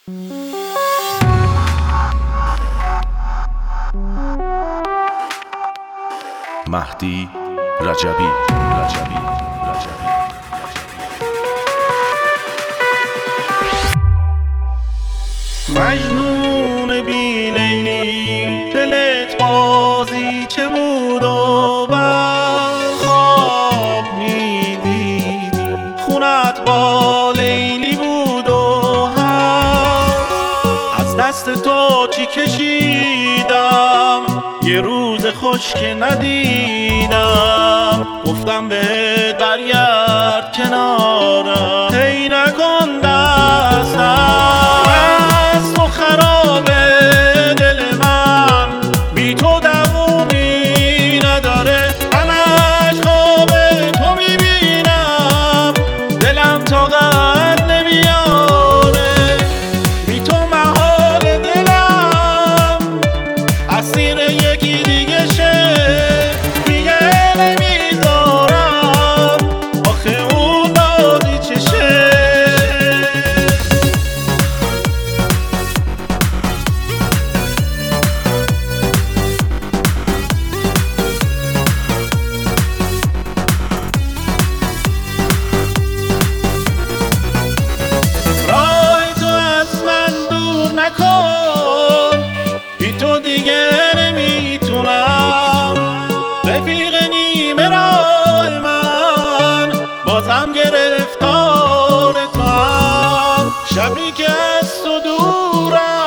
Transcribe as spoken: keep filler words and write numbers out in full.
مهدی رجبی رجبی رجبی مجنون بی لیلی دلت بازی چه بود و بر خواب میدیدی خونت با لیلی بود و هم از دست تو چی کشیدم یه روز خوش که ندیدم گفتم بهت برگرد کنارم هی نکن دستم از تو خرابه دل من بی تو دوومی نداره همش خواب تو میبینم دلم طاقت نمیاره بی تو محال دلم اسیر یکی دیگه شه دیگه نمیذارم آخه اون بازی چشه راه تو از من دور نکن بی تو دیگه نمیتونم رفیق نیمه راه من بازم گرفتار تو هم شبی که از تو دورم